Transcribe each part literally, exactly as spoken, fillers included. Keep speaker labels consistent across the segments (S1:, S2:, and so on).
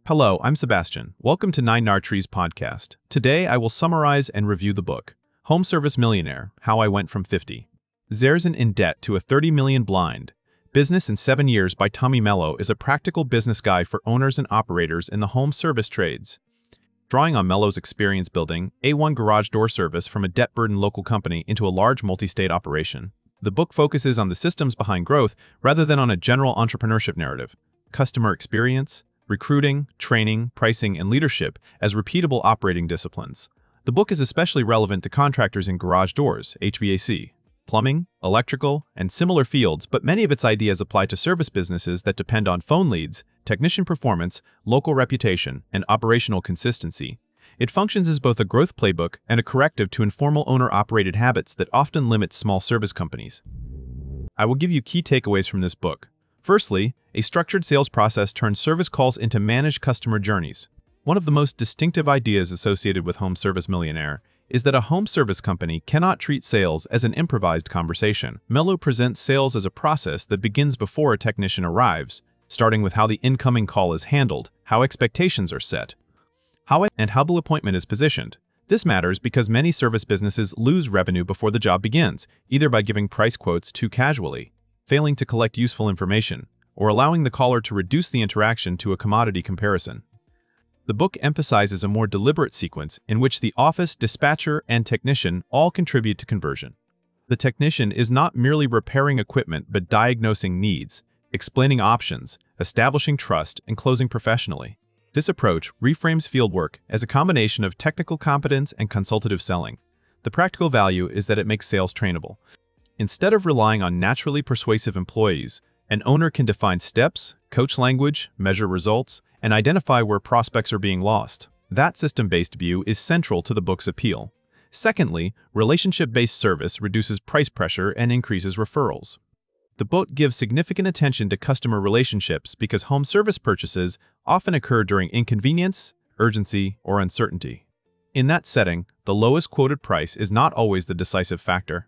S1: Hello, I'm Sebastian. Welcome to Nine Nar Trees podcast. Today, I will summarize and review the book, Home Service Millionaire, How I Went from fifty thousand in Debt to a thirty million Blind. Business in Seven Years by Tommy Mello is a practical business guide for owners and operators in the home service trades. Drawing on Mello's experience building A one garage door service from a debt-burdened local company into a large multi-state operation, the book focuses on the systems behind growth rather than on a general entrepreneurship narrative. Customer experience, recruiting, training, pricing, and leadership as repeatable operating disciplines. The book is especially relevant to contractors in garage doors, H V A C, plumbing, electrical, and similar fields, but many of its ideas apply to service businesses that depend on phone leads, technician performance, local reputation, and operational consistency. It functions as both a growth playbook and a corrective to informal owner-operated habits that often limit small service companies. I will give you key takeaways from this book. Firstly, a structured sales process turns service calls into managed customer journeys. One of the most distinctive ideas associated with Home Service Millionaire is that a home service company cannot treat sales as an improvised conversation. Mello presents sales as a process that begins before a technician arrives, starting with how the incoming call is handled, how expectations are set, how it, and how the appointment is positioned. This matters because many service businesses lose revenue before the job begins, either by giving price quotes too casually, failing to collect useful information, or allowing the caller to reduce the interaction to a commodity comparison. The book emphasizes a more deliberate sequence in which the office, dispatcher, and technician all contribute to conversion. The technician is not merely repairing equipment but diagnosing needs, explaining options, establishing trust, and closing professionally. This approach reframes fieldwork as a combination of technical competence and consultative selling. The practical value is that it makes sales trainable. Instead of relying on naturally persuasive employees, an owner can define steps, coach language, measure results, and identify where prospects are being lost. That system-based view is central to the book's appeal. Secondly, relationship-based service reduces price pressure and increases referrals. The book gives significant attention to customer relationships because home service purchases often occur during inconvenience, urgency, or uncertainty. In that setting, the lowest quoted price is not always the decisive factor.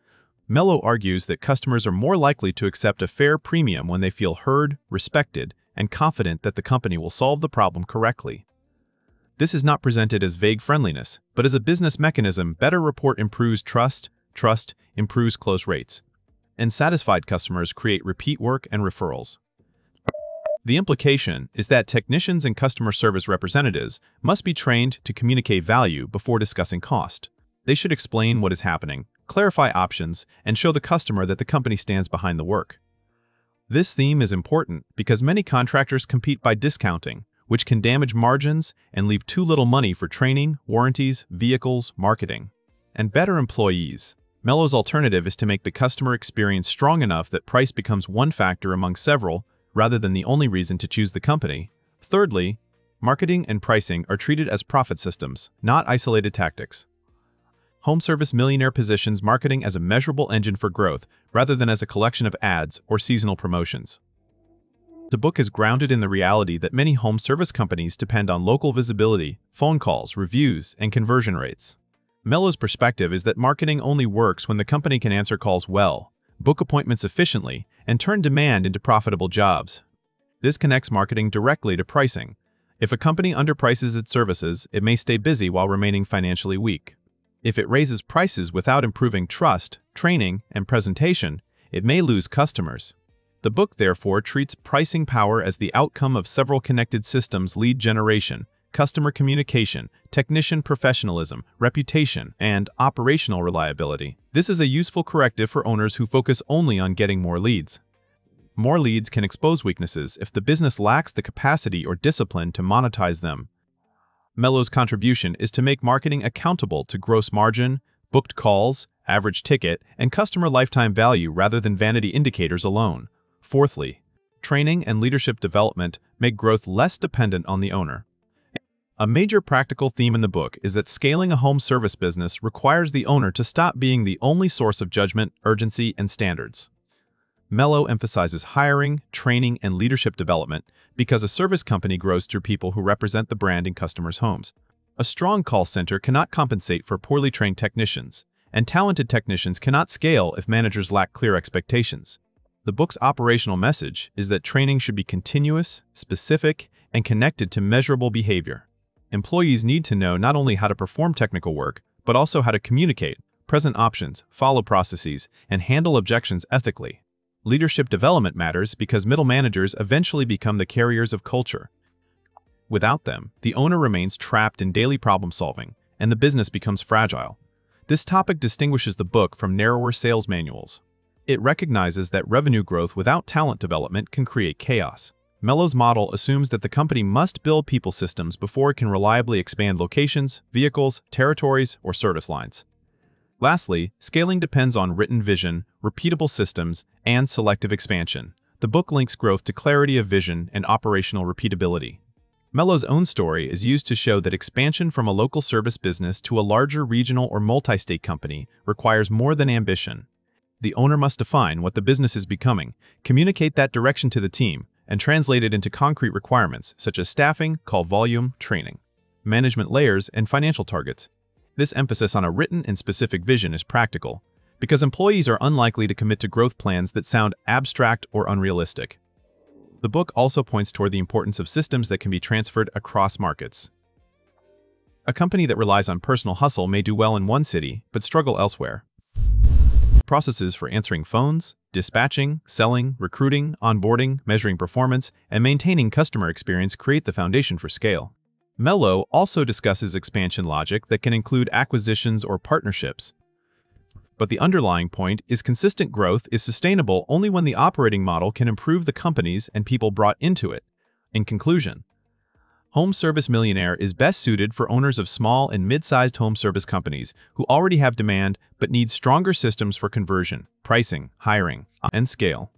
S1: Mello argues that customers are more likely to accept a fair premium when they feel heard, respected, and confident that the company will solve the problem correctly. This is not presented as vague friendliness, but as a business mechanism. Better report improves trust, trust improves close rates, and satisfied customers create repeat work and referrals. The implication is that technicians and customer service representatives must be trained to communicate value before discussing cost. They should explain what is happening, clarify options, and show the customer that the company stands behind the work. This theme is important because many contractors compete by discounting, which can damage margins and leave too little money for training, warranties, vehicles, marketing, and better employees. Mello's alternative is to make the customer experience strong enough that price becomes one factor among several, rather than the only reason to choose the company. Thirdly, marketing and pricing are treated as profit systems, not isolated tactics. Home Service Millionaire positions marketing as a measurable engine for growth rather than as a collection of ads or seasonal promotions. The book is grounded in the reality that many home service companies depend on local visibility, phone calls, reviews, and conversion rates. Mello's perspective is that marketing only works when the company can answer calls well, book appointments efficiently, and turn demand into profitable jobs. This connects marketing directly to pricing. If a company underprices its services, it may stay busy while remaining financially weak. If it raises prices without improving trust, training, and presentation, it may lose customers. The book therefore treats pricing power as the outcome of several connected systems: lead generation, customer communication, technician professionalism, reputation, and operational reliability. This is a useful corrective for owners who focus only on getting more leads. More leads can expose weaknesses if the business lacks the capacity or discipline to monetize them. Mello's contribution is to make marketing accountable to gross margin, booked calls, average ticket, and customer lifetime value rather than vanity indicators alone. Fourthly, training and leadership development make growth less dependent on the owner. A major practical theme in the book is that scaling a home service business requires the owner to stop being the only source of judgment, urgency, and standards. Mello emphasizes hiring, training, and leadership development because a service company grows through people who represent the brand in customers' homes. A strong call center cannot compensate for poorly trained technicians, and talented technicians cannot scale if managers lack clear expectations. The book's operational message is that training should be continuous, specific, and connected to measurable behavior. Employees need to know not only how to perform technical work, but also how to communicate, present options, follow processes, and handle objections ethically. Leadership development matters because middle managers eventually become the carriers of culture. Without them, the owner remains trapped in daily problem solving, and the business becomes fragile. This topic distinguishes the book from narrower sales manuals. It recognizes that revenue growth without talent development can create chaos. Mello's model assumes that the company must build people systems before it can reliably expand locations, vehicles, territories, or service lines. Lastly, scaling depends on written vision, repeatable systems, and selective expansion. The book links growth to clarity of vision and operational repeatability. Mello's own story is used to show that expansion from a local service business to a larger regional or multi-state company requires more than ambition. The owner must define what the business is becoming, communicate that direction to the team, and translate it into concrete requirements such as staffing, call volume, training, management layers, and financial targets. This emphasis on a written and specific vision is practical, because employees are unlikely to commit to growth plans that sound abstract or unrealistic. The book also points toward the importance of systems that can be transferred across markets. A company that relies on personal hustle may do well in one city, but struggle elsewhere. Processes for answering phones, dispatching, selling, recruiting, onboarding, measuring performance, and maintaining customer experience create the foundation for scale. Mello also discusses expansion logic that can include acquisitions or partnerships. But the underlying point is consistent growth is sustainable only when the operating model can improve the companies and people brought into it. In conclusion, Home Service Millionaire is best suited for owners of small and mid-sized home service companies who already have demand but need stronger systems for conversion, pricing, hiring, and scale.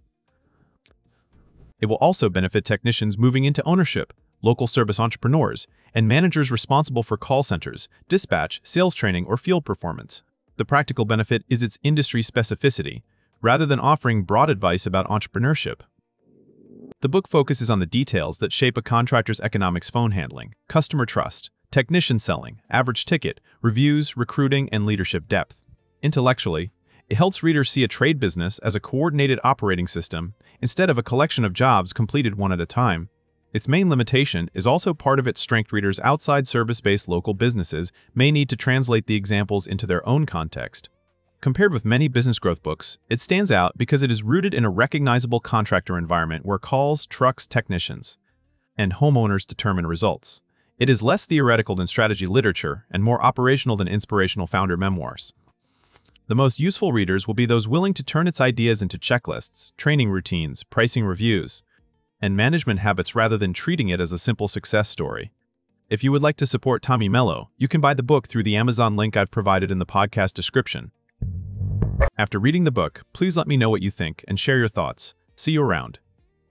S1: It will also benefit technicians moving into ownership, local service entrepreneurs, and managers responsible for call centers, dispatch, sales training, or field performance. The practical benefit is its industry specificity, rather than offering broad advice about entrepreneurship. The book focuses on the details that shape a contractor's economics: phone handling, customer trust, technician selling, average ticket, reviews, recruiting, and leadership depth. Intellectually, it helps readers see a trade business as a coordinated operating system instead of a collection of jobs completed one at a time. Its main limitation is also part of its strength: readers outside service-based local businesses may need to translate the examples into their own context. Compared with many business growth books, it stands out because it is rooted in a recognizable contractor environment where calls, trucks, technicians, and homeowners determine results. It is less theoretical than strategy literature and more operational than inspirational founder memoirs. The most useful readers will be those willing to turn its ideas into checklists, training routines, pricing reviews, and management habits rather than treating it as a simple success story. If you would like to support Tommy Mello, you can buy the book through the Amazon link I've provided in the podcast description. After reading the book, please let me know what you think and share your thoughts. See you around.